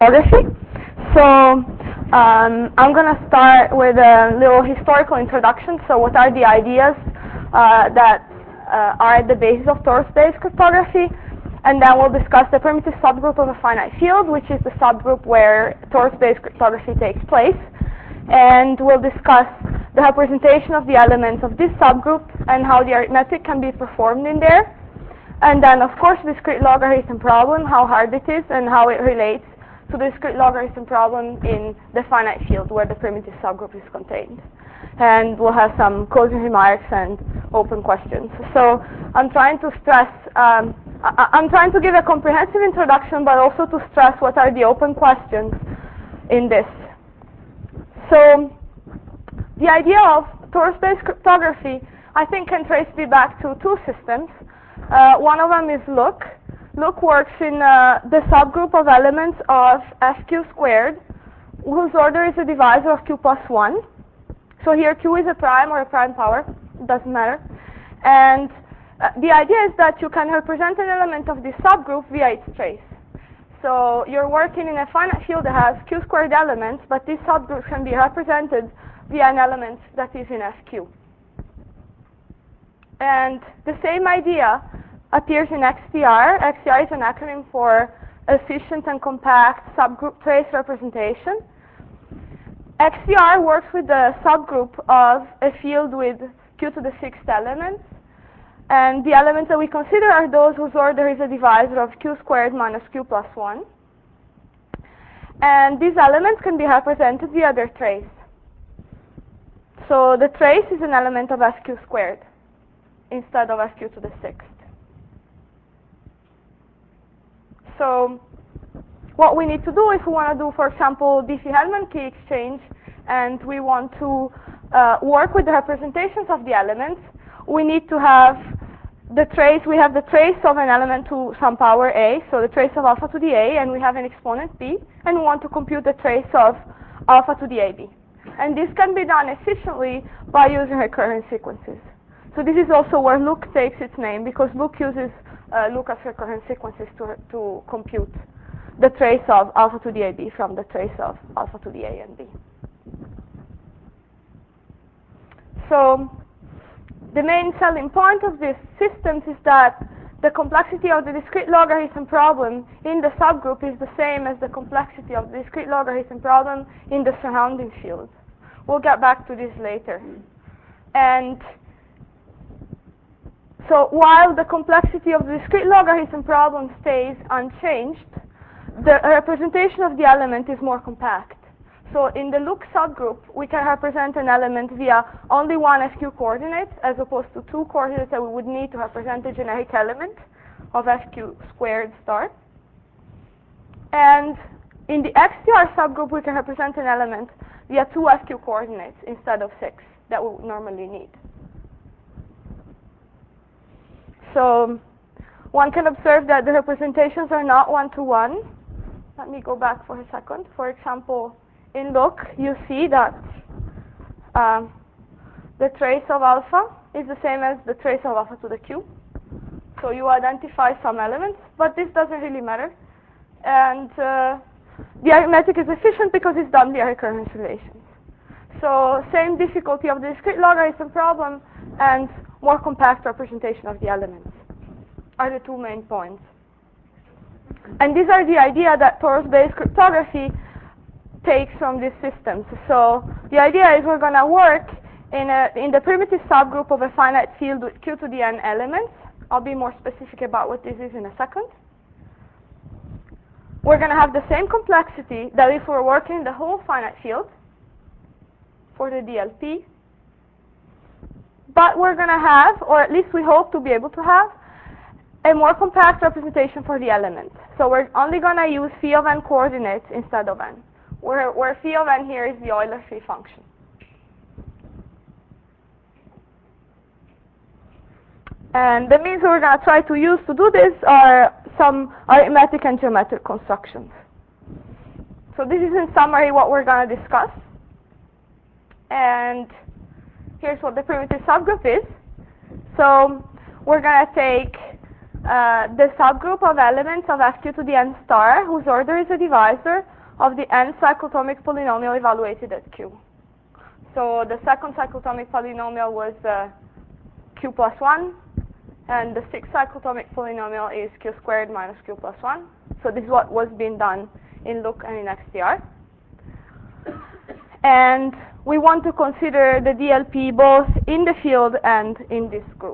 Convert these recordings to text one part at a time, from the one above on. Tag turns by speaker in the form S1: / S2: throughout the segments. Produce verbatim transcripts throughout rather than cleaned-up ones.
S1: cryptography. So um, I'm going to start with a little historical introduction. So what are the ideas uh, that uh, are at the basis of Tor-based cryptography? And then we'll discuss the primitive subgroup of a finite field, which is the subgroup where Tor-based cryptography takes place. And we'll discuss the representation of the elements of this subgroup and how the arithmetic can be performed in there. And then, of course, the discrete logarithm problem, how hard it is and how it relates to the discrete logarithm problem in the finite field where the primitive subgroup is contained. And we'll have some closing remarks and open questions. So I'm trying to stress, um, I I'm trying to give a comprehensive introduction, but also to stress what are the open questions in this. So the idea of Tor-based cryptography, I think, can trace me back to two systems. Uh, one of them is Look. Look works in uh, the subgroup of elements of F Q squared, whose order is a divisor of Q plus one. So here Q is a prime or a prime power, it doesn't matter. And uh, the idea is that you can represent an element of this subgroup via its trace. So you're working in a finite field that has Q squared elements, but this subgroup can be represented via an element that is in F Q. And the same idea appears in X T R. X T R is an acronym for Efficient and Compact Subgroup Trace Representation. X T R works with the subgroup of a field with Q to the sixth elements. And the elements that we consider are those whose order is a divisor of Q squared minus Q plus one. And these elements can be represented via their trace. So the trace is an element of F Q squared instead of F Q to the sixth. So what we need to do if we want to do, for example, Diffie-Hellman key exchange, and we want to uh, work with the representations of the elements, we need to have the trace, we have the trace of an element to some power A, so the trace of alpha to the A, and we have an exponent B, and we want to compute the trace of alpha to the A B. And this can be done efficiently by using recurrent sequences. So this is also where Look takes its name, because Look uses uh, Lucas recurrent sequences to, to compute the trace of alpha to the A B from the trace of alpha to the A and B. So the main selling point of these systems is that the complexity of the discrete logarithm problem in the subgroup is the same as the complexity of the discrete logarithm problem in the surrounding field. We'll get back to this later. And so while the complexity of the discrete logarithm problem stays unchanged, the representation of the element is more compact. So in the Look subgroup, we can represent an element via only one F Q coordinate, as opposed to two coordinates that we would need to represent a generic element of F Q squared star. And in the X T R subgroup, we can represent an element via two F Q coordinates instead of six that we would normally need. So one can observe that the representations are not one-to-one. Let me go back for a second. For example, in Look, you see that um, the trace of alpha is the same as the trace of alpha to the Q. So you identify some elements, but this doesn't really matter. And uh, the arithmetic is efficient because it's done via recurrence relations. So same difficulty of the discrete logarithm problem and more compact representation of the elements are the two main points. And these are the idea that Tor-based cryptography takes from these systems. So the idea is we're going to work in, a, in the primitive subgroup of a finite field with Q to the n elements. I'll be more specific about what this is in a second. We're going to have the same complexity that if we're working in the whole finite field for the D L P. But we're going to have, or at least we hope to be able to have, a more compact representation for the elements. So we're only going to use phi of n coordinates instead of n, where, where phi of n here is the Euler free function. And the means we're going to try to use to do this are some arithmetic and geometric constructions. So this is in summary what we're going to discuss. And here's what the primitive subgroup is. So we're going to take uh, the subgroup of elements of F Q to the n star whose order is a divisor of the n cyclotomic polynomial evaluated at Q. So the second cyclotomic polynomial was uh, Q plus one, and the sixth cyclotomic polynomial is Q squared minus Q plus one. So this is what was being done in Look and in X T R. And we want to consider the D L P both in the field and in this group.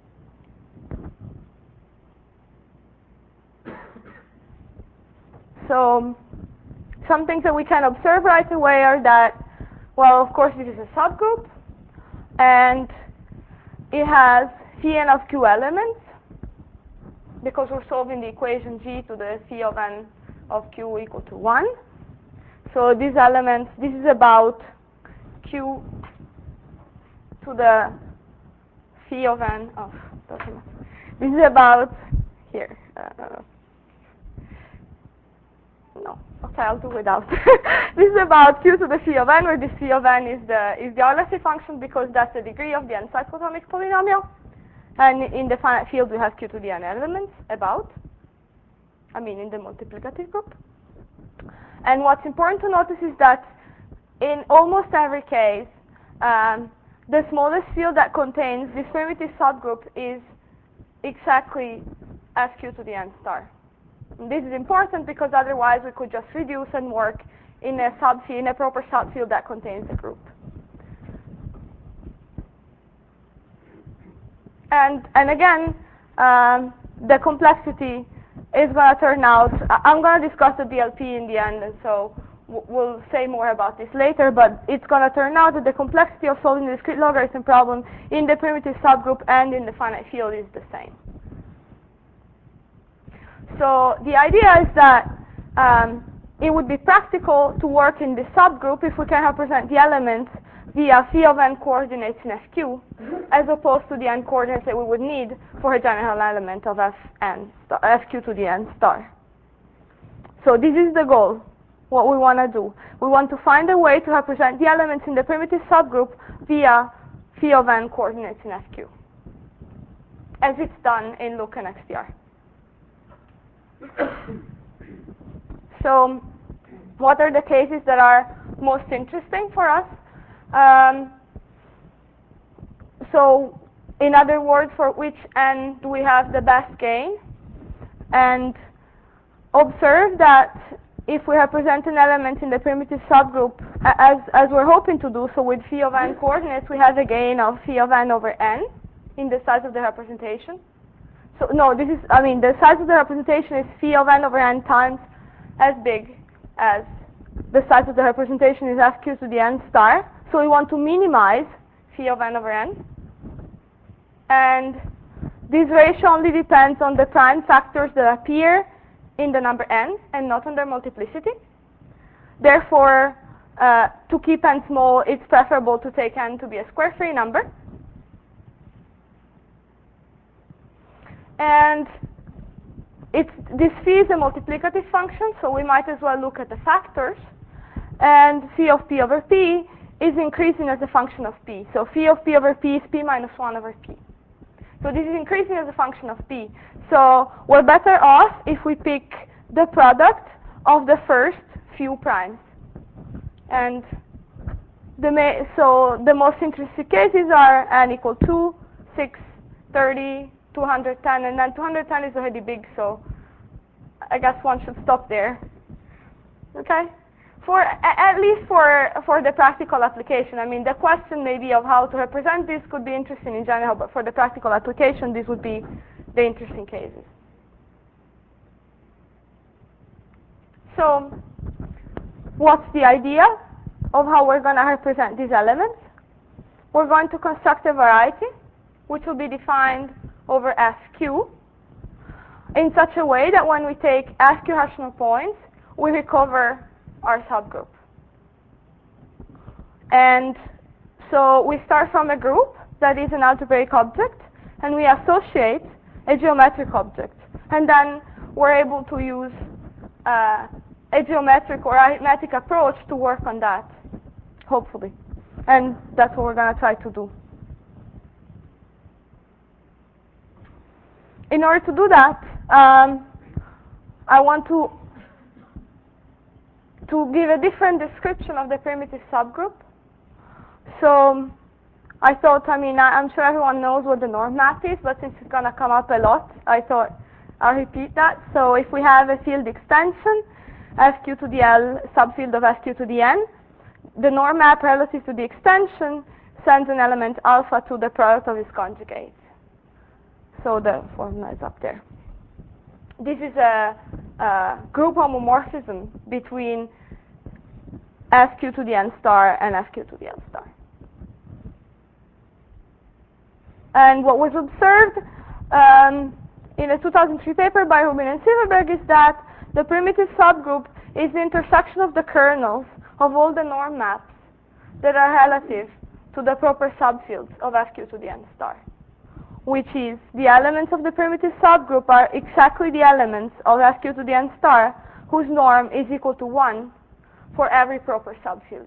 S1: So some things that we can observe right away are that, well, of course, this is a subgroup, and it has phi n of q elements, because we're solving the equation G to the phi of n of q equal to one. So these elements, this is about q to the phi of n of, this is about, here, uh, no, okay, I'll do without. This is about q to the phi of n, where this phi of n is the is the Euler function, because that's the degree of the n cyclotomic polynomial. And in the finite field we have q to the n elements about, I mean in the multiplicative group. And what's important to notice is that in almost every case, um, the smallest field that contains this primitive subgroup is exactly F Q to the n star. And this is important because otherwise we could just reduce and work in a subfield, in a proper subfield that contains the group. And and again, um, the complexity is going to turn out. I'm going to discuss the D L P in the end, and so we'll say more about this later. But it's going to turn out that the complexity of solving the discrete logarithm problem in the primitive subgroup and in the finite field is the same. So the idea is that um, it would be practical to work in this subgroup if we can represent the elements via phi of n coordinates in F Q, as opposed to the n coordinates that we would need for a general element of Fn, F Q to the n star. So this is the goal, what we want to do. We want to find a way to represent the elements in the primitive subgroup via phi of n coordinates in F Q, as it's done in Look and X T R. So what are the cases that are most interesting for us? Um, so in other words, for which n do we have the best gain? And observe that if we represent an element in the primitive subgroup as, as we're hoping to do, so with phi of n coordinates, we have a gain of phi of n over n in the size of the representation. So no, this is, I mean, the size of the representation is phi of n over n times as big as the size of the representation is F Q to the n star. So we want to minimize phi of n over n. And this ratio only depends on the prime factors that appear in the number n and not on their multiplicity. Therefore, uh, to keep n small, it's preferable to take n to be a square-free number. And it's, this phi is a multiplicative function, so we might as well look at the factors. And phi of p over p is increasing as a function of p. So phi of p over p is p minus one over p. So this is increasing as a function of p. So we're better off if we pick the product of the first few primes. And the ma so the most interesting cases are n equal two, six, thirty, two hundred ten, and then two hundred ten is already big, so I guess one should stop there. Okay? For at least for for the practical application. I mean, the question maybe of how to represent this could be interesting in general, but for the practical application, these would be the interesting cases. So, what's the idea of how we're going to represent these elements? We're going to construct a variety, which will be defined over F Q, in such a way that when we take F Q rational points, we recover our subgroup. And so we start from a group that is an algebraic object, and we associate a geometric object. And then we're able to use uh, a geometric or arithmetic approach to work on that, hopefully. And that's what we're going to try to do. in order to do that, um, I want to to give a different description of the primitive subgroup. So I thought, I mean, I, I'm sure everyone knows what the norm map is, but since it's going to come up a lot, I thought I'll repeat that. So if we have a field extension, F Q to the L subfield of F Q to the N, the norm map relative to the extension sends an element alpha to the product of its conjugates. So the formula is up there. This is a, a group homomorphism between F Q to the N star and F Q to the L star. And what was observed um, in a two thousand three paper by Rubin and Silverberg is that the primitive subgroup is the intersection of the kernels of all the norm maps that are relative to the proper subfields of F Q to the N star, which is the elements of the primitive subgroup are exactly the elements of F Q to the N star whose norm is equal to one for every proper subfield.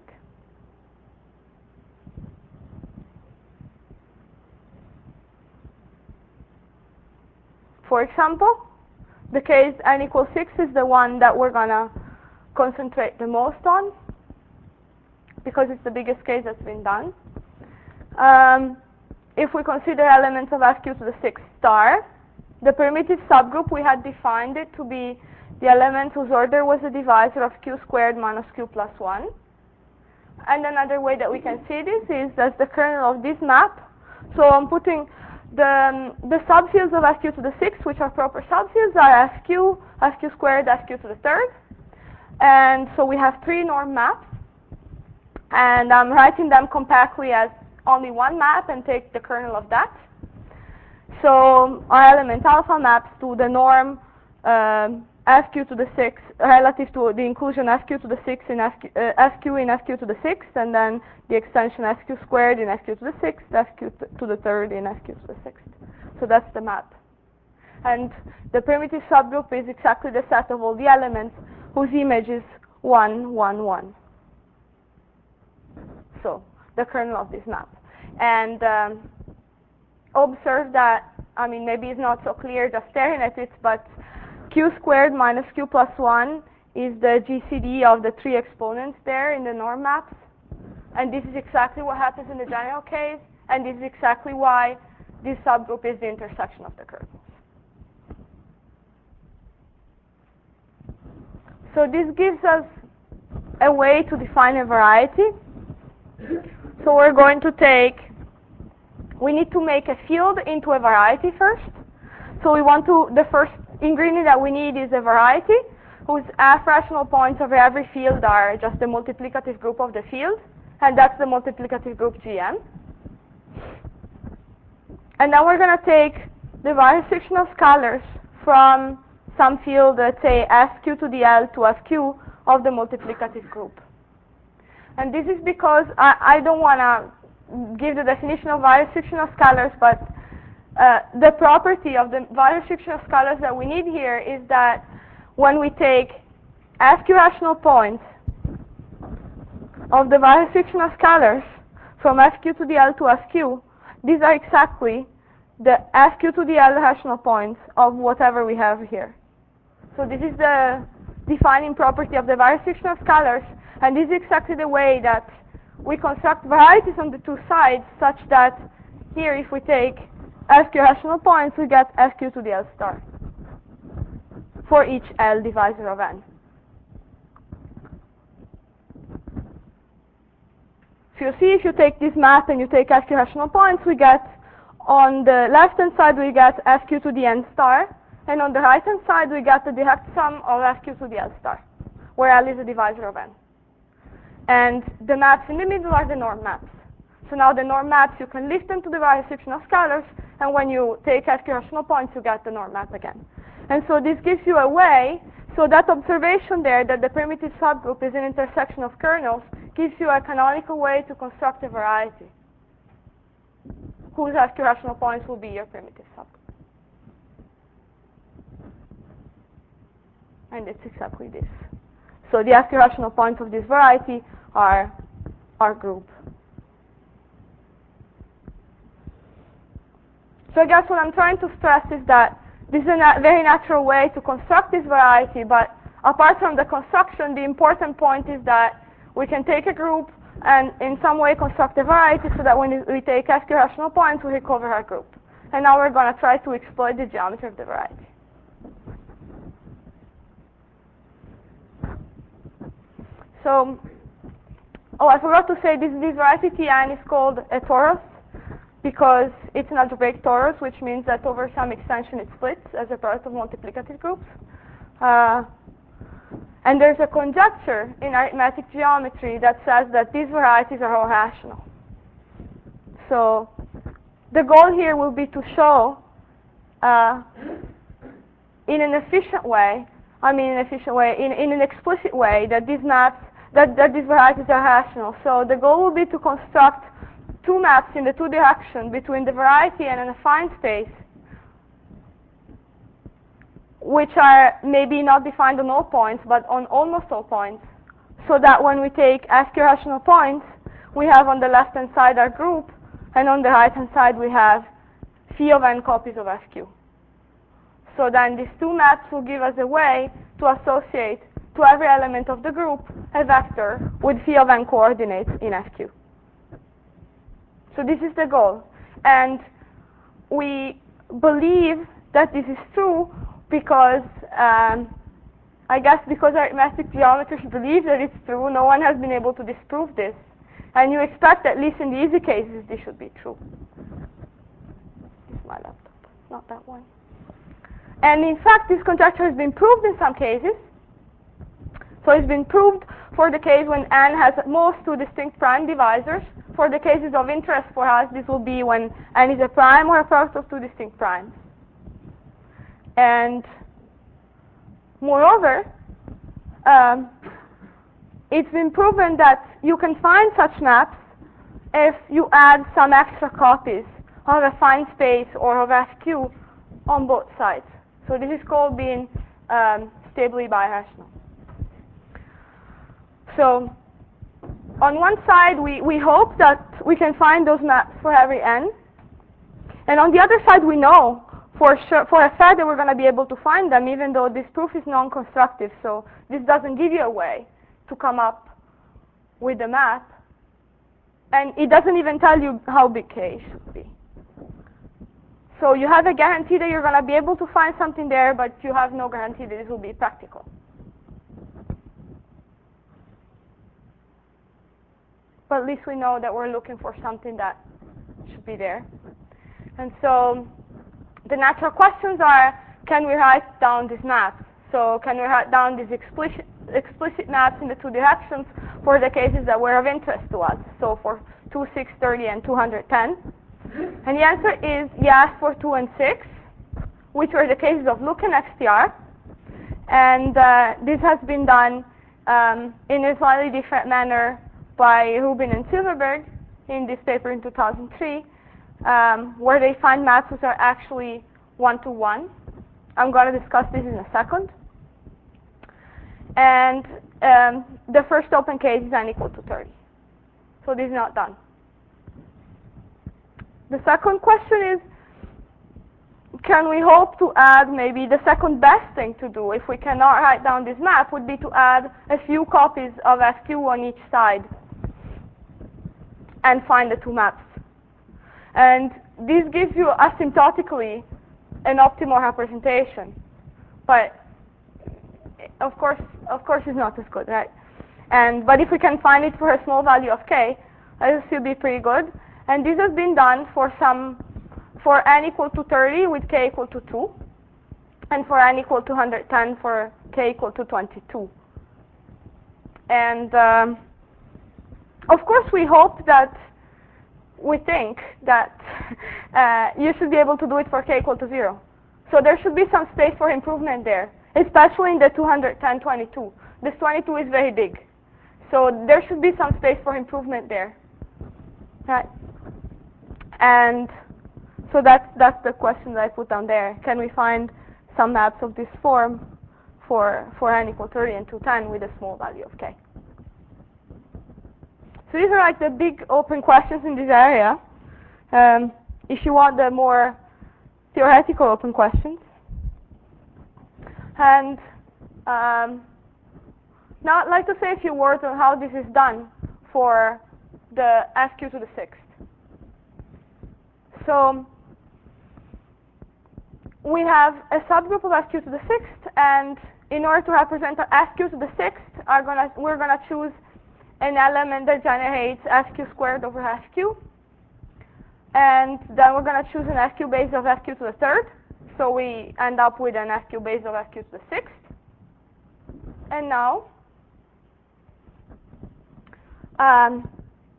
S1: For example, the case n equals six is the one that we're going to concentrate the most on because it's the biggest case that's been done. Um, if we consider elements of F Q to the six star, the primitive subgroup, we had defined it to be the element whose order was the divisor of Q squared minus Q plus one. And another way that we can see this is as the kernel of this map. So I'm putting the, um, the subfields of F Q to the six, which are proper subfields, are F Q, F Q squared, F Q to the third. And so we have three norm maps. And I'm writing them compactly as only one map and take the kernel of that. So our element alpha maps to the norm um, F Q to the six relative to the inclusion F Q to the six in F Q, uh, F Q in F Q to the sixth, and then the extension F Q squared in F Q to the sixth, F Q to the third in F Q to the sixth. So that's the map. And the primitive subgroup is exactly the set of all the elements whose image is one, one, one. So the kernel of this map. And um, observe that, I mean, maybe it's not so clear just staring at it, but Q squared minus Q plus one is the G C D of the three exponents there in the norm maps. And this is exactly what happens in the general case, and this is exactly why this subgroup is the intersection of the kernels. So this gives us a way to define a variety. So we're going to take, we need to make a field into a variety first. So we want to, the first ingredient that we need is a variety whose f rational points over every field are just the multiplicative group of the field, and that's the multiplicative group G M. And then we're going to take the bisection of scalars from some field, let's say F Q to the L to F Q of the multiplicative group. And this is because I, I don't want to give the definition of bisection of scalars, but uh, the property of the bisection of scalars that we need here is that when we take F Q rational points of the bisection of scalars from F Q to the L to F Q, these are exactly the F Q to the L rational points of whatever we have here. So this is the defining property of the bisection of scalars, and this is exactly the way that we construct varieties on the two sides, such that here if we take F Q rational points, we get F Q to the L star for each L divisor of N. So you see, if you take this map and you take F Q rational points, we get on the left-hand side we get F Q to the N star, and on the right-hand side we get the direct sum of F Q to the L star, where L is a divisor of N. And the maps in the middle are the norm maps. So now the norm maps, you can lift them to the bisection of scalars, and when you take F Q rational points, you get the norm map again. And so this gives you a way, so that observation there that the primitive subgroup is an intersection of kernels gives you a canonical way to construct a variety whose F Q rational points will be your primitive subgroup. And it's exactly this. So the F Q rational points of this variety are our group. So I guess what I'm trying to stress is that this is a na very natural way to construct this variety, but apart from the construction, the important point is that we can take a group and in some way construct a variety so that when we take S Q rational points, we recover our group. And now we're going to try to exploit the geometry of the variety. So, oh, I forgot to say this, this variety T n is called a torus because it's an algebraic torus, which means that over some extension it splits as a product of multiplicative groups. Uh, and there's a conjecture in arithmetic geometry that says that these varieties are all rational. So the goal here will be to show uh, in an efficient way, I mean an efficient way, in, in an explicit way that these maps, that, that these varieties are rational. So the goal will be to construct two maps in the two directions between the variety and an affine space, which are maybe not defined on all points, but on almost all points, so that when we take S Q rational points, we have on the left-hand side our group, and on the right-hand side we have phi of n copies of S Q. So then these two maps will give us a way to associate to every element of the group a vector with phi of n coordinates in S Q. So this is the goal. And we believe that this is true because, um, I guess because arithmetic geometrists believe that it's true, no one has been able to disprove this. And you expect, at least in the easy cases, this should be true. It's my laptop, not that one. And in fact, this conjecture has been proved in some cases. So it's been proved for the case when n has at most two distinct prime divisors. For the cases of interest for us, this will be when n is a prime or a product of two distinct primes. And moreover, um, it's been proven that you can find such maps if you add some extra copies of a affine space or of S Q on both sides. So this is called being um, stably birational. So on one side, we, we hope that we can find those maps for every n. And on the other side, we know for sure, for a fact that we're going to be able to find them, even though this proof is non-constructive. So this doesn't give you a way to come up with the map. And it doesn't even tell you how big K should be. So you have a guarantee that you're going to be able to find something there, but you have no guarantee that this will be practical. But at least we know that we're looking for something that should be there. And so the natural questions are, can we write down these maps? So can we write down these explicit, explicit maps in the two directions for the cases that were of interest to us? So for two, six, thirty, and two hundred ten. And the answer is yes for two and six, which were the cases of Luke and X T R. And uh, this has been done um, in a slightly different manner by Rubin and Silverberg in this paper in two thousand three, um, where they find maps which are actually one-to-one. I'm going to discuss this in a second. And um, the first open case is n equal to thirty. So this is not done. The second question is, can we hope to add maybe the second best thing to do if we cannot write down this map would be to add a few copies of S Q on each side and find the two maps. And this gives you asymptotically an optimal representation. But of course, of course it's not as good, right? And but if we can find it for a small value of K, it will still be pretty good. And this has been done for some, for n equal to thirty with K equal to two, and for n equal to one hundred ten for K equal to twenty-two. And um, of course we hope that, we think that uh, you should be able to do it for K equal to zero. So there should be some space for improvement there, especially in the two hundred ten, twenty-two. This twenty-two is very big. So there should be some space for improvement there. Right? And so that's, that's the question that I put down there. Can we find some maps of this form for, for n equal thirty and two ten with a small value of K? So these are like the big open questions in this area. Um, if you want the more theoretical open questions, And um, now I'd like to say a few words on how this is done for the S Q to the sixth. So we have a subgroup of S Q to the sixth, and in order to represent S Q to the sixth, are gonna, we're going to choose an element that generates S Q squared over S Q. And then we're going to choose an S Q base of S Q to the third. So we end up with an S Q base of S Q to the sixth. And now, um,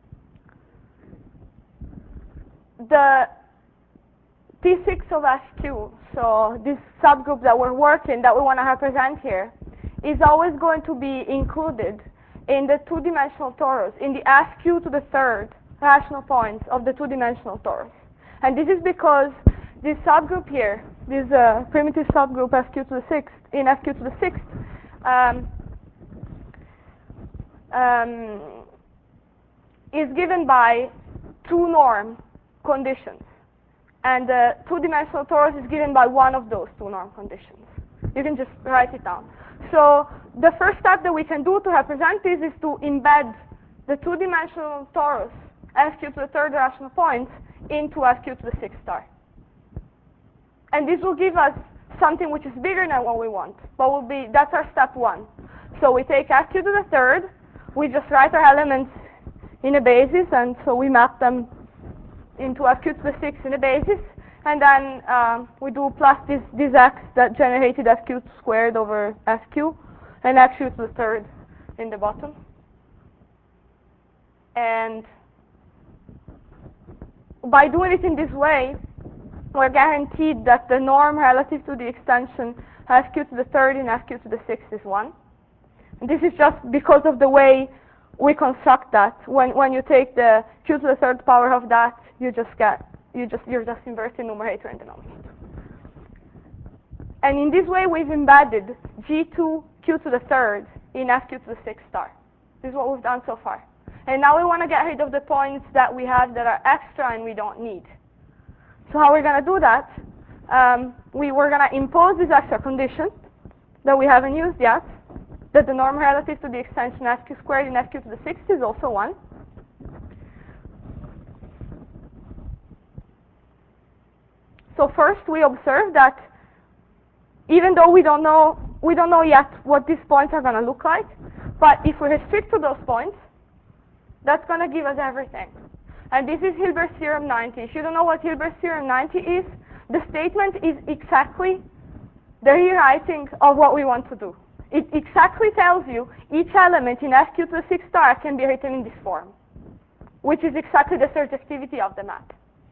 S1: the P six of S Q, so this subgroup that we're working, that we want to represent here, is always going to be included in the two-dimensional torus, in the S Q to the third rational points of the two-dimensional torus. And this is because this subgroup here, this uh, primitive subgroup S Q to the sixth, in S Q to the sixth, um, um, is given by two norm conditions. And the two-dimensional torus is given by one of those two norm conditions. You can just write it down. So the first step that we can do to represent this is to embed the two-dimensional torus S Q to the third rational points into S Q to the sixth star. And this will give us something which is bigger than what we want, but will be, that's our step one. So we take S Q to the third, we just write our elements in a basis, and so we map them into S Q to the sixth in a basis, and then um, we do plus this, this x that generated S Q squared over S Q, and S Q to the third in the bottom. And by doing it in this way, we're guaranteed that the norm relative to the extension S Q to the third in S Q to the sixth is one. And this is just because of the way we construct that. When when you take the Q to the third power of that, you just get you just you're just inverting numerator and denominator. And in this way, we've embedded G two Q to the third in S Q to the sixth star. This is what we've done so far. And now we want to get rid of the points that we have that are extra and we don't need. So how we're going to do that? Um, we we're going to impose this extra condition that we haven't used yet, that the norm relative to the extension S Q squared in S Q to the sixth is also one. So first we observe that even though we don't know we don't know yet what these points are going to look like, but if we restrict to those points, that's going to give us everything. And this is Hilbert's theorem ninety. If you don't know what Hilbert's theorem ninety is, the statement is exactly the rewriting of what we want to do. It exactly tells you each element in S Q to the sixth star can be written in this form, which is exactly the surjectivity of the map.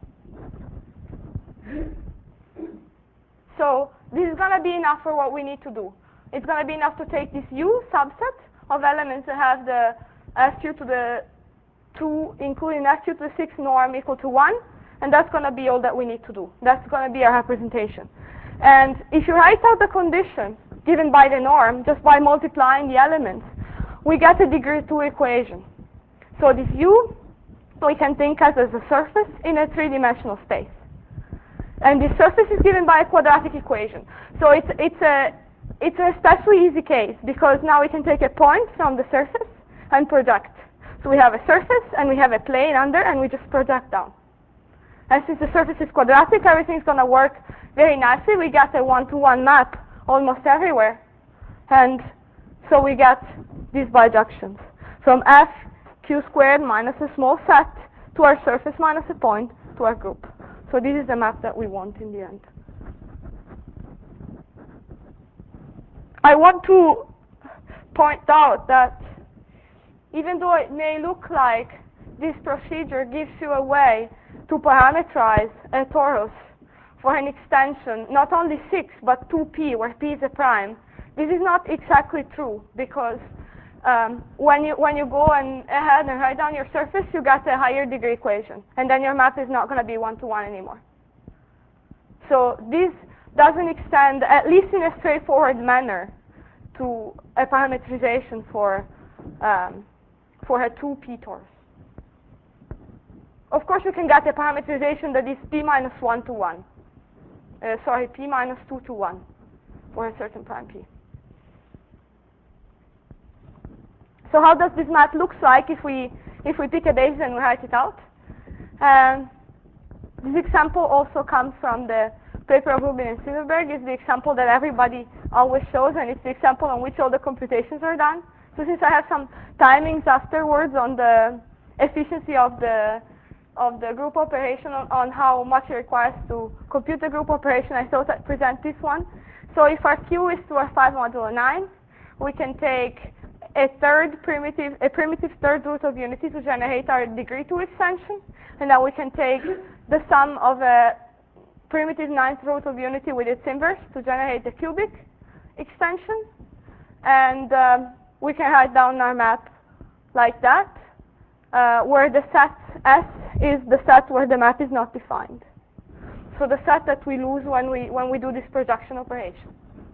S1: So this is going to be enough for what we need to do. It's going to be enough to take this U subset of elements that have the S Q to the two, including S Q to the sixth norm equal to one, and that's going to be all that we need to do. That's going to be our representation. And if you write out the condition given by the norm, just by multiplying the elements, we get a degree two equation. So this U, we can think as, as a surface in a three-dimensional space. And this surface is given by a quadratic equation. So it's, it's, a, it's an especially easy case, because now we can take a point from the surface and project. So we have a surface, and we have a plane under, and we just project down. And since the surface is quadratic, everything's going to work very nicely. We get a one-to-one map almost everywhere. And so we get these bijections from F Q squared minus a small set to our surface minus a point to our group. So this is the map that we want in the end. I want to point out that even though it may look like this procedure gives you a way to parameterize a torus for an extension, not only six, but two p, where p is a prime, this is not exactly true, because um, when you when you go and ahead and write down your surface, you get a higher degree equation, and then your map is not going to be one-to-one anymore. So this doesn't extend, at least in a straightforward manner, to a parameterization for um, for a two p torus. Of course, you can get a parameterization that is p minus one to one. Uh, sorry, p minus two to one. for a certain prime P. So how does this map look like if we if we pick a basis and we write it out? Um, this example also comes from the paper of Rubin and Silverberg. It's the example that everybody always shows, and it's the example on which all the computations are done. So since I have some timings afterwards on the efficiency of the of the group operation, on, on how much it requires to compute the group operation, I thought I'd present this one. So if our Q is to our five modulo nine, we can take a third primitive, a primitive third root of unity to generate our degree two extension, and then we can take the sum of a primitive ninth root of unity with its inverse to generate the cubic extension, and um, we can write down our map like that, uh, where the set S is the set where the map is not defined. So the set that we lose when we when we do this projection operation.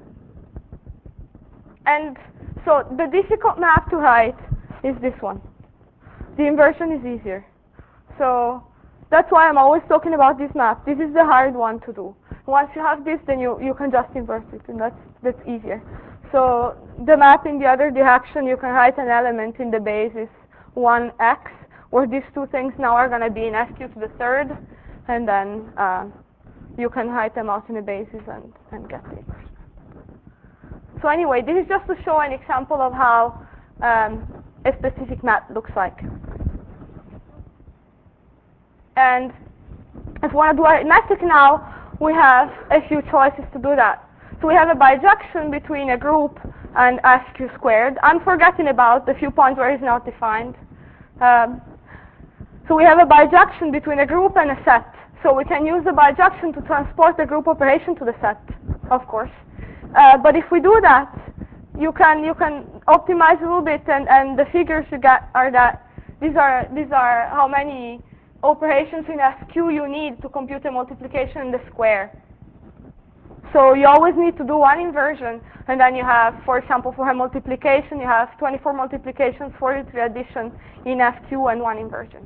S1: And so the difficult map to write is this one. The inversion is easier. So that's why I'm always talking about this map. This is the hard one to do. Once you have this, then you, you can just invert it, and that's that's easier. So the map in the other direction, you can write an element in the basis one x, where these two things now are going to be in S Q to the third, and then uh, you can write them out in the basis and, and get the inversion. So anyway, this is just to show an example of how um, a specific map looks like. And if we want to do arithmetic now, we have a few choices to do that. So we have a bijection between a group and S Q squared. I'm forgetting about the few points where it's not defined. Um, so we have a bijection between a group and a set. So we can use the bijection to transport the group operation to the set, of course. Uh, but if we do that, you can you can optimize a little bit, and, and the figures you get are that these are these are how many operations in S Q you need to compute a multiplication in the square. So you always need to do one inversion, and then you have, for example, for a multiplication, you have twenty-four multiplications, forty-three additions in S Q, and one inversion.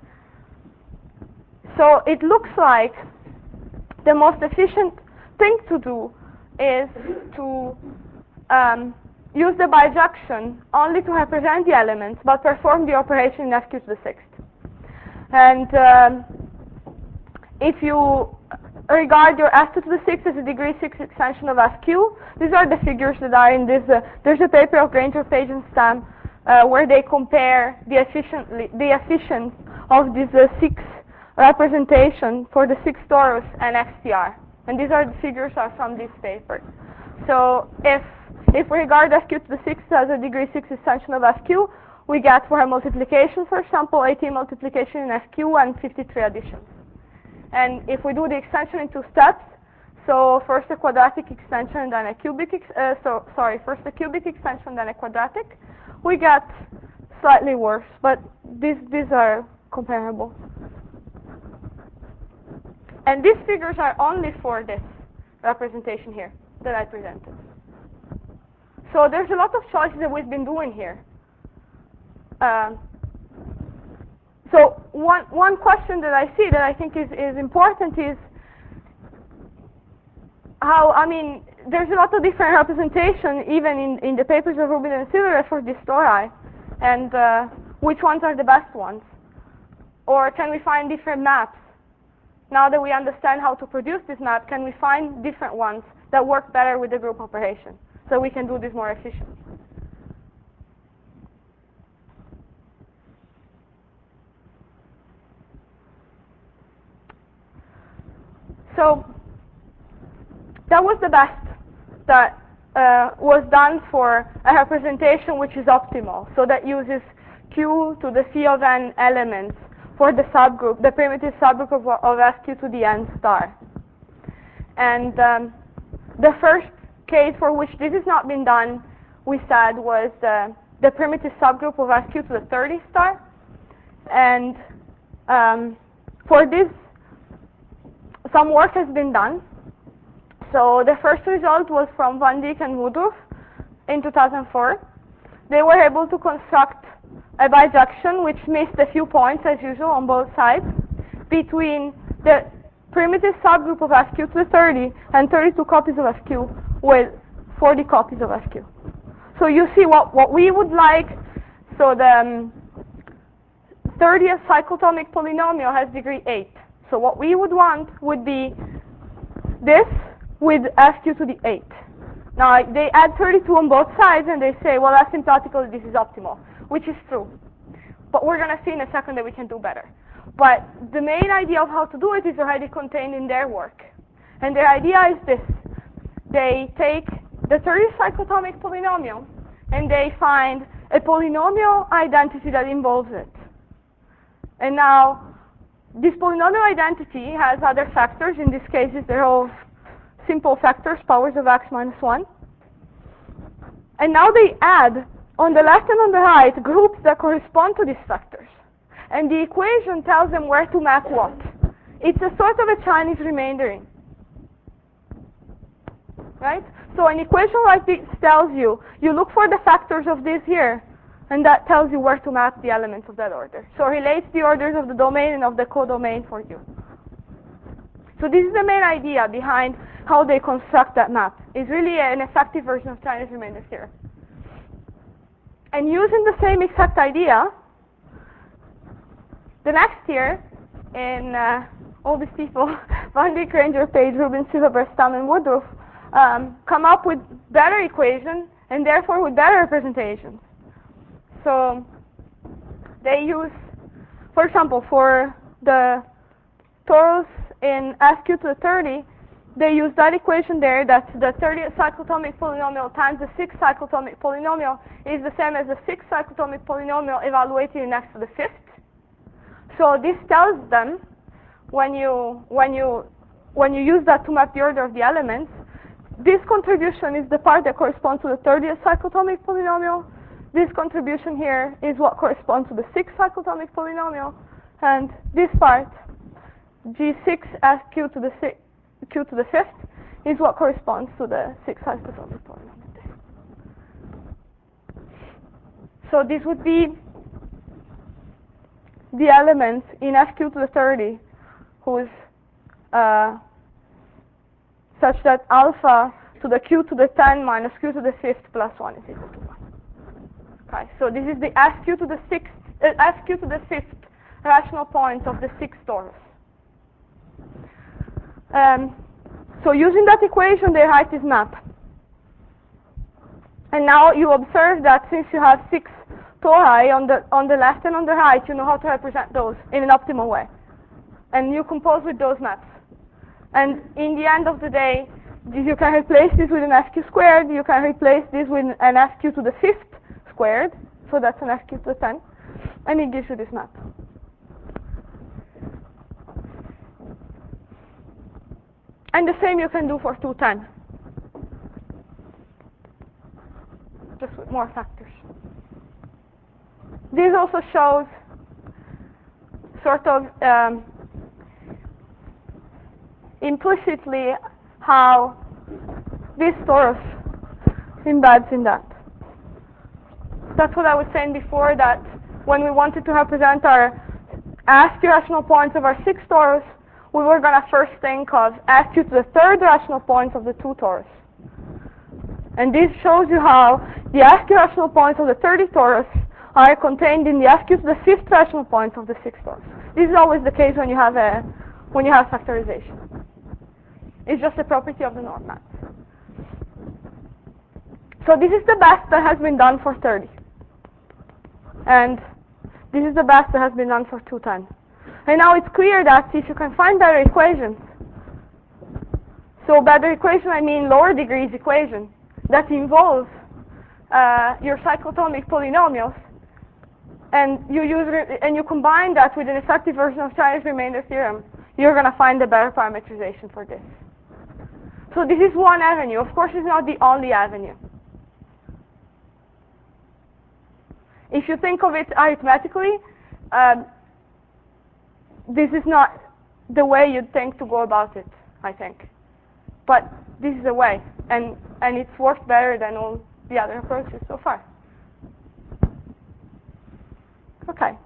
S1: So it looks like the most efficient thing to do is to um, use the bijection only to represent the elements, but perform the operation in S Q to the sixth. And um, if you regard your S two to the sixth as a degree six extension of S Q, these are the figures that are in this. Uh, there's a paper of Granger, Page, and Stam uh, where they compare the efficiently the efficiency of these uh, six representation for the six torus and X T R. And these are the figures are from this paper. So if if we regard S Q to the sixth as a degree six extension of S Q, we get for a multiplication, for example, eighteen multiplication in S Q and fifty-three additions. And if we do the extension in two steps, so first a quadratic extension, then a cubic, ex uh, so sorry, first a cubic extension, then a quadratic, we get slightly worse, but these these are comparable. And these figures are only for this representation here that I presented. So there's a lot of choices that we've been doing here. Um, so one one question that I see that I think is, is important is how, I mean, there's a lot of different representation even in, in the papers of Rubin and Silverberg for this tori, and uh, which ones are the best ones? Or can we find different maps? Now that we understand how to produce this map, can we find different ones that work better with the group operation so we can do this more efficiently? So that was the best that uh, was done for a representation which is optimal, so that uses Q to the C of n elements for the subgroup, the primitive subgroup of, of S Q to the n star. And um, the first case for which this has not been done, we said, was uh, the primitive subgroup of S Q to the thirty star. And um, for this, some work has been done. So the first result was from Van Dijk and Woodruff in two thousand four. They were able to construct a bijection which missed a few points, as usual, on both sides, between the primitive subgroup of S Q to the thirty and thirty-two copies of S Q with forty copies of S Q. So you see what, what we would like, so the um, thirtieth cyclotomic polynomial has degree eight. So what we would want would be this with S Q to the eight. Now they add thirty-two on both sides and they say, well, asymptotically this is optimal, which is true. But we're going to see in a second that we can do better. But the main idea of how to do it is already contained in their work. And their idea is this. They take the thirtieth cyclotomic polynomial and they find a polynomial identity that involves it. And now this polynomial identity has other factors. In this case, they're all simple factors, powers of x minus one. And now they add on the left and on the right groups that correspond to these factors. And the equation tells them where to map what. It's a sort of a Chinese remaindering. Right? So an equation like this tells you, you look for the factors of this here, and that tells you where to map the elements of that order. So it relates the orders of the domain and of the codomain for you. So this is the main idea behind how they construct that map. It's really an effective version of Chinese remainder theorem. And using the same exact idea, the next year, in uh, all these people, Van Dijk, Ranger, Page, Rubin, Silverberg, Stam, and Woodruff, um, come up with better equations and therefore with better representations. So they use, for example, for the torus in S Q to the thirty, they use that equation there, that the thirtieth cyclotomic polynomial times the sixth cyclotomic polynomial is the same as the sixth cyclotomic polynomial evaluated next to the fifth. So this tells them, when you when you when you use that to map the order of the elements, this contribution is the part that corresponds to the thirtieth cyclotomic polynomial. This contribution here is what corresponds to the sixth cyclotomic polynomial, and this part, G six S Q to the sixth, Q to the fifth, is what corresponds to the sixth cyclotomic polynomial. So this would be the elements in F Q to the thirty, whose uh, such that alpha to the Q to the ten minus Q to the fifth plus one is equal to one. Okay, so this is the F Q to the sixth, uh, F Q to the fifth rational point of the sixth torus. Um, so using that equation, they write this map. And now you observe that since you have six tori on the on the left and on the right, you know how to represent those in an optimal way. And you compose with those maps. And in the end of the day, you can replace this with an F Q squared, you can replace this with an F Q to the fifth squared, so that's an F Q to the ten, and it gives you this map. And the same you can do for two ten, just with more factors. This also shows sort of um, implicitly how this torus embeds in that. That's what I was saying before, that when we wanted to represent our S Q rational points of our six torus, we were going to first think of S Q to the third rational points of the two torus. And this shows you how the S Q rational points of the thirty torus are contained in the F Q to the fifth rational points of the sixth torus. This is always the case when you have a when you have factorization. It's just a property of the norm map. So this is the best that has been done for thirty. And this is the best that has been done for two ten. And now it's clear that if you can find better equations, so better equation I mean lower degrees equation, that involves uh, your cyclotomic polynomials, and you use and you combine that with an effective version of Chinese remainder theorem, you're going to find a better parametrization for this. So this is one avenue. Of course, it's not the only avenue. If you think of it arithmetically, um, this is not the way you'd think to go about it, I think. But this is a way, and, and it's worked better than all the other approaches so far. Okay.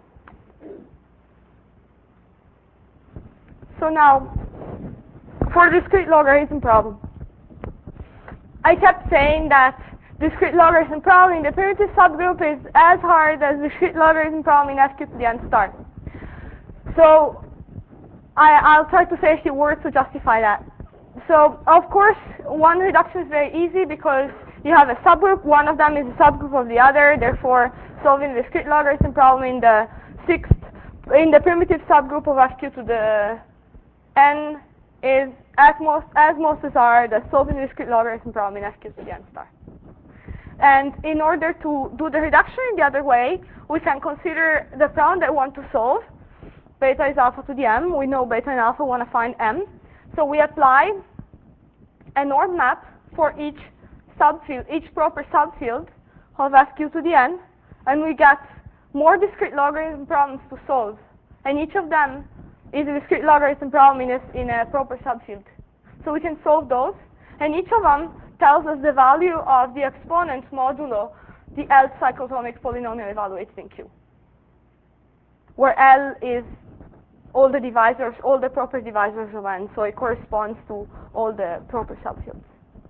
S1: So now, for discrete logarithm problem, I kept saying that discrete logarithm problem in the primitive subgroup is as hard as discrete logarithm problem in F Q to the n star. So I, I'll try to say a few words to justify that. So of course, one reduction is very easy because you have a subgroup. One of them is a subgroup of the other. Therefore, solving the discrete logarithm problem in the sixth, in the primitive subgroup of F Q to the n is as most as most as hard as solving the discrete logarithm problem in F Q to the n star. And in order to do the reduction in the other way, we can consider the problem that we want to solve. Beta is alpha to the m. We know beta and alpha want to find m. So we apply a norm map for each subfield, each proper subfield of F Q to the n, and we get more discrete logarithm problems to solve. And each of them is a discrete logarithm problem in a, in a proper subfield. So we can solve those, and each of them tells us the value of the exponent modulo the L cyclotomic polynomial evaluated in Q, where L is all the divisors, all the proper divisors of n, so it corresponds to all the proper subfields.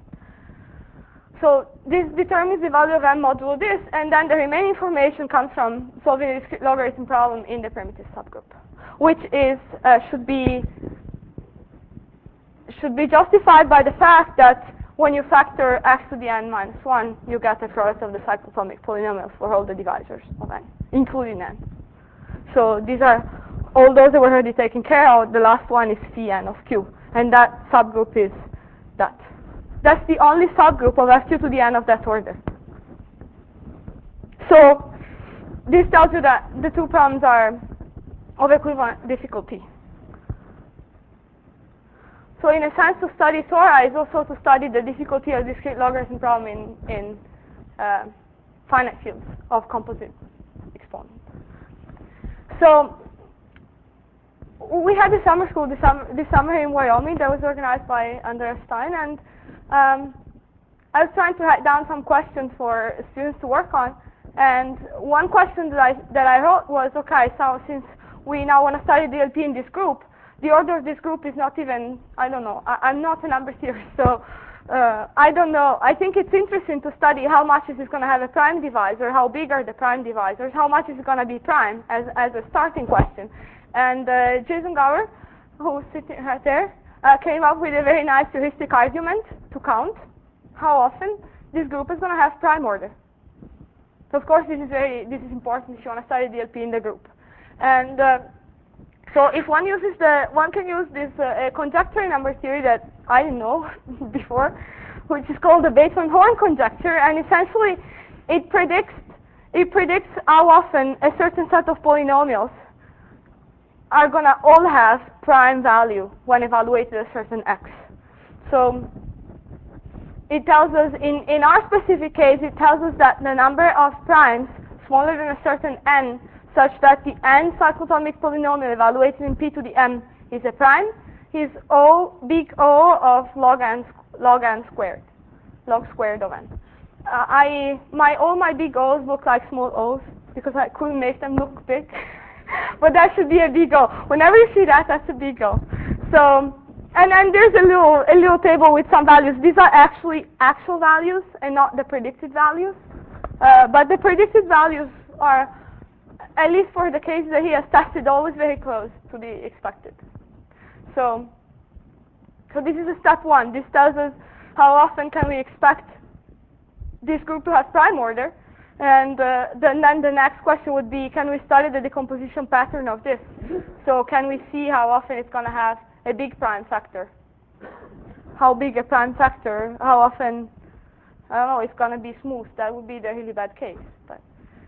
S1: So this determines the value of m modulo this, and then the remaining information comes from solving a discrete logarithm problem in the primitive subgroup, which is uh, should be should be justified by the fact that when you factor x to the n minus one, you get the product of the cyclotomic polynomials for all the divisors of n, including n. So these are all those that were already taken care of. The last one is phi n of q, and that subgroup is that. That's the only subgroup of F Q to the n of that order. So this tells you that the two problems are of equivalent difficulty. So in a sense, to study Tora is also to study the difficulty of discrete logarithm problem in, in uh, finite fields of composite exponents. So we had a summer school this summer, this summer in Wyoming that was organized by Andreas Stein, and um, I was trying to write down some questions for students to work on. And one question that I that I wrote was, okay, so since we now want to study D L P in this group, the order of this group is not even, I don't know, I, I'm not a number theorist, so uh, I don't know. I think it's interesting to study how much is it going to have a prime divisor, how big are the prime divisors, how much is it going to be prime as, as a starting question. And uh, Jason Gower, who's sitting right there, uh, came up with a very nice heuristic argument to count how often this group is going to have prime order. So of course this is very, this is important if you want to study D L P in the group. And uh, so if one uses the, one can use this uh, conjecture number theory that I didn't know before, which is called the Bateman-Horn conjecture, and essentially it predicts, it predicts how often a certain set of polynomials are going to all have prime value when evaluated at a certain x. So it tells us, in, in our specific case, it tells us that the number of primes smaller than a certain n, such that the n cyclotomic polynomial evaluated in p to the m is a prime, is O, big O of log n, log n squared, log squared of n. Uh, I, my, all my big O's look like small O's because I couldn't make them look big. But that should be a big O. Whenever you see that, that's a big O. So, and then there's a little a little table with some values. These are actually actual values and not the predicted values. Uh, but the predicted values are, at least for the case that he has tested, always very close to the expected. So, so this is a step one. This tells us how often can we expect this group to have prime order. And uh, then, then the next question would be, can we study the decomposition pattern of this? So can we see how often it's going to have a big prime factor? How big a prime factor? How often, I don't know, it's going to be smooth. That would be the really bad case. But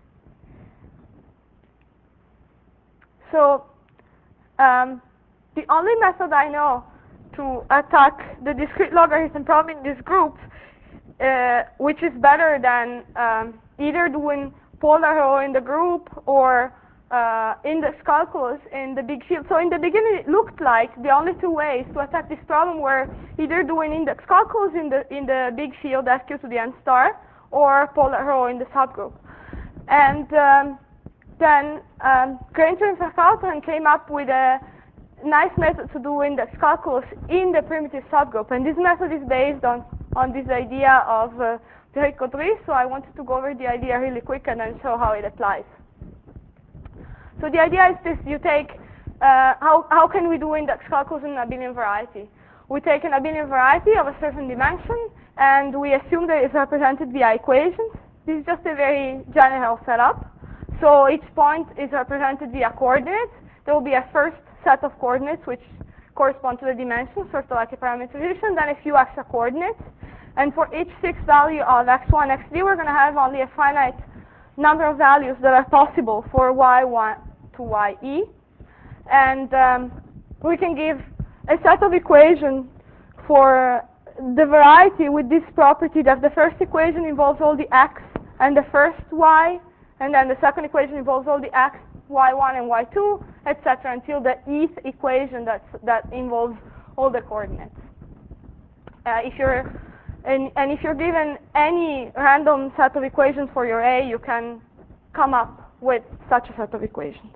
S1: so um, the only method I know to attack the discrete logarithm problem in this group, uh, which is better than um, either doing polar row in the group or uh, index calculus in the big field. So in the beginning it looked like the only two ways to attack this problem were either doing index calculus in the in the big field F Q to the n star or polar row in the subgroup. And um, then um, Granger and Vercauteren came up with a nice method to do index calculus in the primitive subgroup, and this method is based on on this idea of uh, Perry-Caudry, so I wanted to go over the idea really quick and then show how it applies. So the idea is this: you take uh, how how can we do index calculus in an abelian variety? We take an abelian variety of a certain dimension, and we assume that it's represented via equations. This is just a very general setup. So each point is represented via coordinates. There will be a first set of coordinates which correspond to the dimension, sort of like a parameterization, then a few extra coordinates. And for each fixed value of x one, x three, we're going to have only a finite number of values that are possible for y one to ye. And um, we can give a set of equations for the variety with this property that the first equation involves all the x and the first y, and then the second equation involves all the x, y one and y two, et cetera, until the eth equation that's, that involves all the coordinates. Uh, if you're and, and if you're given any random set of equations for your A, you can come up with such a set of equations.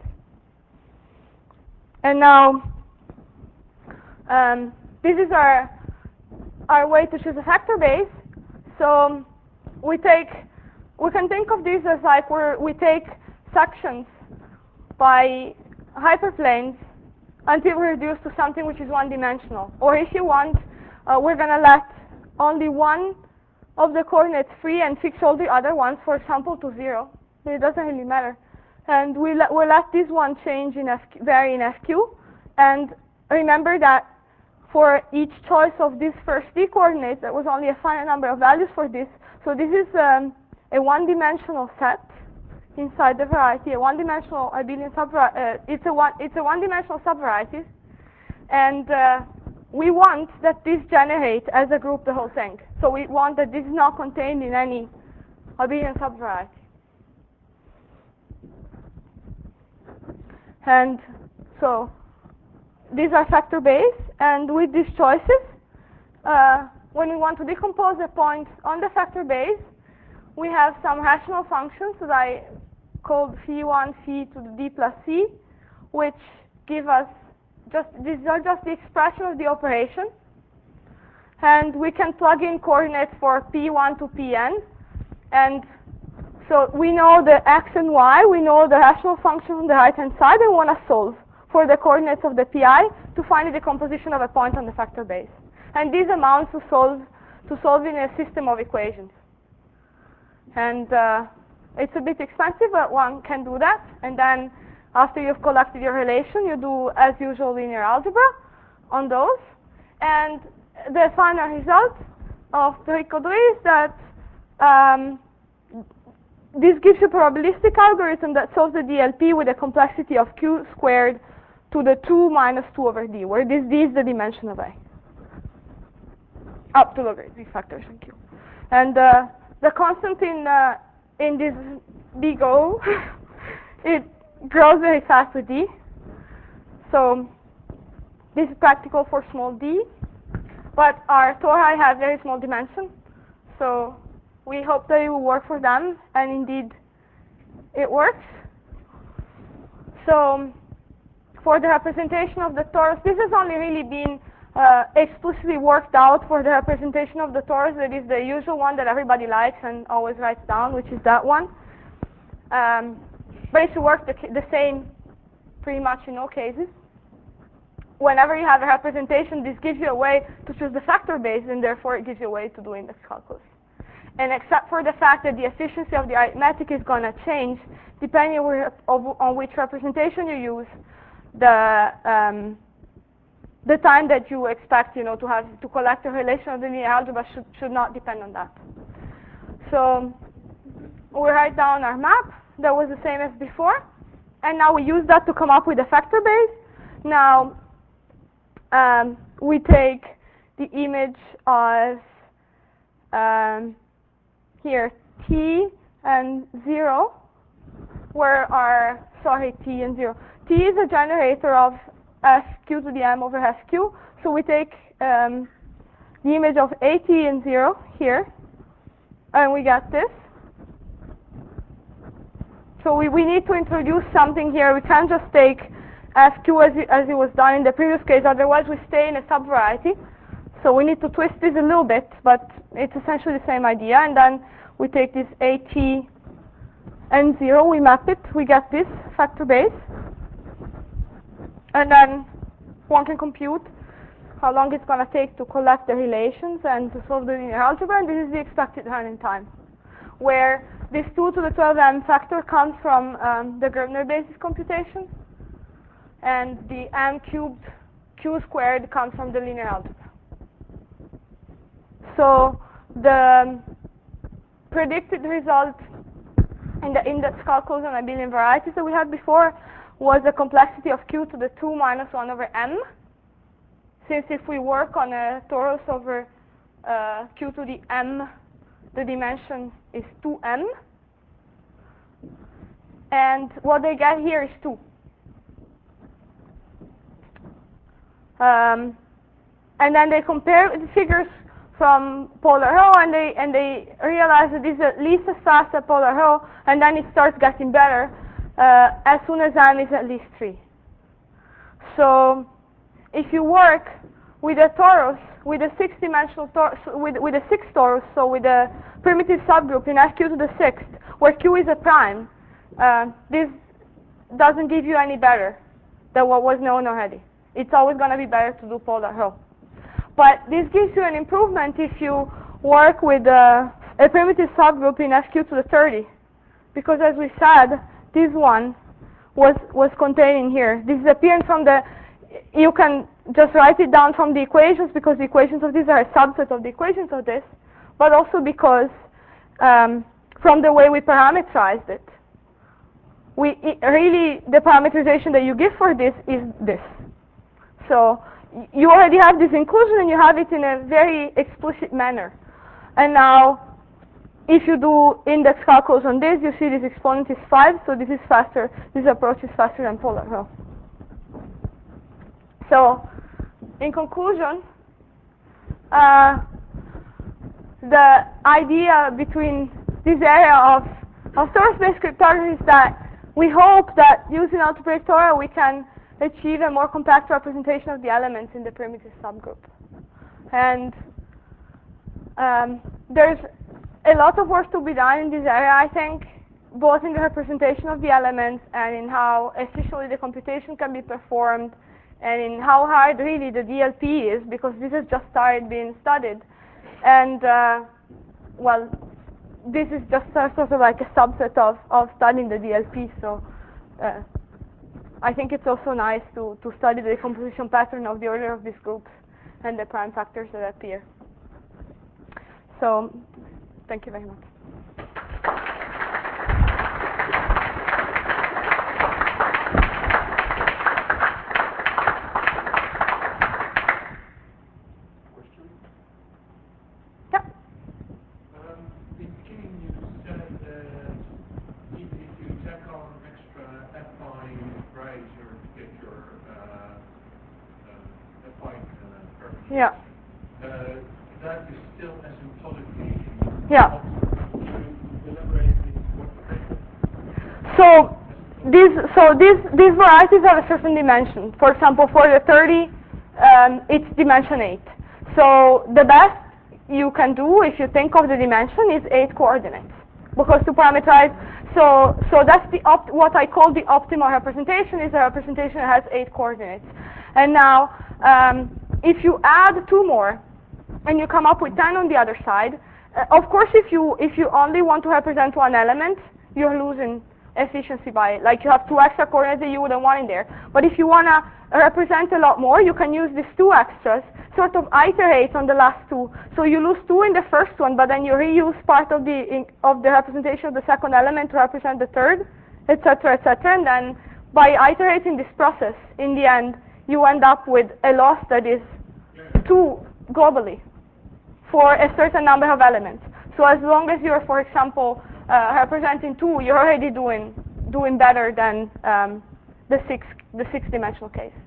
S1: And now, um, this is our our way to choose a factor base. So we take we can think of this as like we're, we take sections by hyperplanes until we reduce to something which is one-dimensional. Or if you want, uh, we're going to let only one of the coordinates free and fix all the other ones, for example, to zero. It doesn't really matter. And we let, we'll let this one change in F Q, vary in F Q. And remember that for each choice of these first d coordinates, there was only a finite number of values for this. So this is um, a one-dimensional set inside the variety, a one-dimensional abelian subvariety. Uh, it's a one. It's a one-dimensional subvariety, and uh, we want that this generates as a group the whole thing. So we want that this is not contained in any abelian subvariety. And so these are factor base, and with these choices, uh, when we want to decompose the points on the factor base, we have some rational functions that I called phi one, phi to the d plus c, which give us just, these are just the expression of the operation. And we can plug in coordinates for p one to pn. And so we know the x and y, we know the rational function on the right-hand side, and we want to solve for the coordinates of the pi to find the decomposition of a point on the factor base. And this amounts to solve to solving a system of equations. And uh, it's a bit expensive, but one can do that. And then after you've collected your relation, you do, as usual, linear algebra on those. And the final result of Perry-Caudry is that um, this gives you a probabilistic algorithm that solves the D L P with a complexity of q squared to the two minus two over d, where this d is the dimension of A. Up to logarithmic factors in q. And uh, the constant in uh, in this big O, it grows very fast with d. So this is practical for small d, but our tori have very small dimension. So we hope that it will work for them, and indeed it works. So for the representation of the torus, this has only really been uh, explicitly worked out for the representation of the torus. That is the usual one that everybody likes and always writes down, which is that one. Um, but it should work the, the same pretty much in all cases. Whenever you have a representation, this gives you a way to choose the factor base, and therefore it gives you a way to do index calculus. And except for the fact that the efficiency of the arithmetic is going to change depending on which representation you use, the um, the time that you expect, you know, to have to collect a relation of the linear algebra should should not depend on that. So we write down our map that was the same as before, and now we use that to come up with a factor base. Now um, we take the image of um, here t and zero, where our sorry t and zero. T is a generator of f q to the m over f q. So we take um, the image of a t and zero here, and we get this. So we, we need to introduce something here. We can't just take f q as it, as it was done in the previous case, otherwise we stay in a subvariety. So we need to twist this a little bit, but it's essentially the same idea. And then we take this at n zero, we map it, we get this factor base. And then one can compute how long it's going to take to collect the relations and to solve the linear algebra, and this is the expected running time, where this two to the twelve m factor comes from um, the Gröbner basis computation, and the m cubed q squared comes from the linear algebra. So the predicted result in the index calculus on abelian varieties that we had before was a complexity of q to the two minus one over m. Since if we work on a torus over uh, q to the m, the dimension is two m. And what they get here is two. Um, and then they compare the figures from polar rho, and they and they realize that this is at least as fast as polar rho, and then it starts getting better uh, as soon as m is at least three. So if you work with a torus, with a six-dimensional torus, with with a six torus, so with a primitive subgroup in f q to the sixth, where q is a prime, uh, this doesn't give you any better than what was known already. It's always going to be better to do polar rho. But this gives you an improvement if you work with a, a primitive subgroup in f q to the thirty, because as we said, this one was was contained in here. This is appearing from the. You can just write it down from the equations, because the equations of this are a subset of the equations of this, but also because um, from the way we parameterized it, we it, really the parameterization that you give for this is this. So you already have this inclusion, and you have it in a very explicit manner. And now, if you do index calculus on this, you see this exponent is five, so this is faster. This approach is faster than polar rho. So, in conclusion, uh, the idea between this area of, of torus-based cryptography is that we hope that using algebraic Tora we can achieve a more compact representation of the elements in the primitive subgroup. And um, there's a lot of work to be done in this area, I think, both in the representation of the elements and in how efficiently the computation can be performed, and in how hard really the D L P is, because this has just started being studied. And uh, well, this is just sort of like a subset of, of studying the D L P, so uh, I think it's also nice to, to study the decomposition pattern of the order of these groups and the prime factors that appear. So, thank you very much. Yeah.
S2: Uh, that is still asymptotically.
S1: Yeah.
S2: Could you elaborate what
S1: So these so these these varieties have a certain dimension. For example, for the thirty, um, it's dimension eight. So the best you can do, if you think of the dimension, is eight coordinates, because to parameterize. So so that's the opt what I call the optimal representation is a representation that has eight coordinates. And now. Um, If you add two more, and you come up with ten on the other side, uh, of course, if you if you only want to represent one element, you're losing efficiency by it. Like you have two extra coordinates that you wouldn't want in there. But if you want to represent a lot more, you can use these two extras, sort of iterate on the last two. So you lose two in the first one, but then you reuse part of the in, of the representation of the second element to represent the third, et cetera, et cetera. And then by iterating this process, in the end, you end up with a loss that is two globally for a certain number of elements. So as long as you're, for example, uh, representing two, you're already doing doing better than um, the six the six dimensional case.